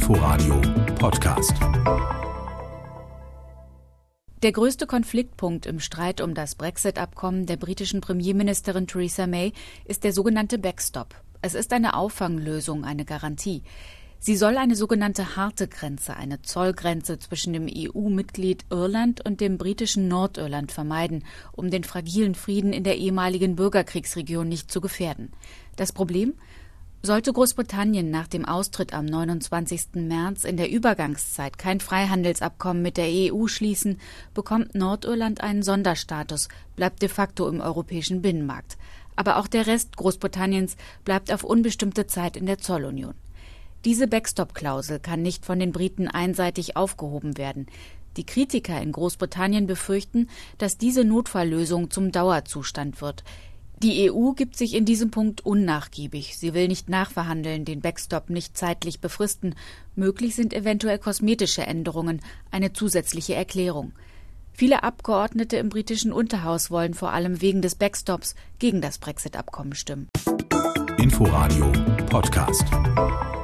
Inforadio Podcast. Der größte Konfliktpunkt im Streit um das Brexit-Abkommen der britischen Premierministerin Theresa May ist der sogenannte Backstop. Es ist eine Auffanglösung, eine Garantie. Sie soll eine sogenannte harte Grenze, eine Zollgrenze zwischen dem EU-Mitglied Irland und dem britischen Nordirland vermeiden, um den fragilen Frieden in der ehemaligen Bürgerkriegsregion nicht zu gefährden. Das Problem? Sollte Großbritannien nach dem Austritt am 29. März in der Übergangszeit kein Freihandelsabkommen mit der EU schließen, bekommt Nordirland einen Sonderstatus, bleibt de facto im europäischen Binnenmarkt. Aber auch der Rest Großbritanniens bleibt auf unbestimmte Zeit in der Zollunion. Diese Backstop-Klausel kann nicht von den Briten einseitig aufgehoben werden. Die Kritiker in Großbritannien befürchten, dass diese Notfalllösung zum Dauerzustand wird. Die EU gibt sich in diesem Punkt unnachgiebig. Sie will nicht nachverhandeln, den Backstop nicht zeitlich befristen. Möglich sind eventuell kosmetische Änderungen, eine zusätzliche Erklärung. Viele Abgeordnete im britischen Unterhaus wollen vor allem wegen des Backstops gegen das Brexit-Abkommen stimmen. Inforadio Podcast.